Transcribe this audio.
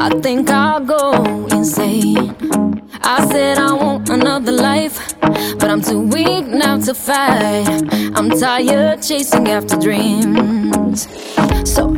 I think I'll go insane. I said I want another life, but I'm too weak now to fight. I'm tired chasing after dreams. So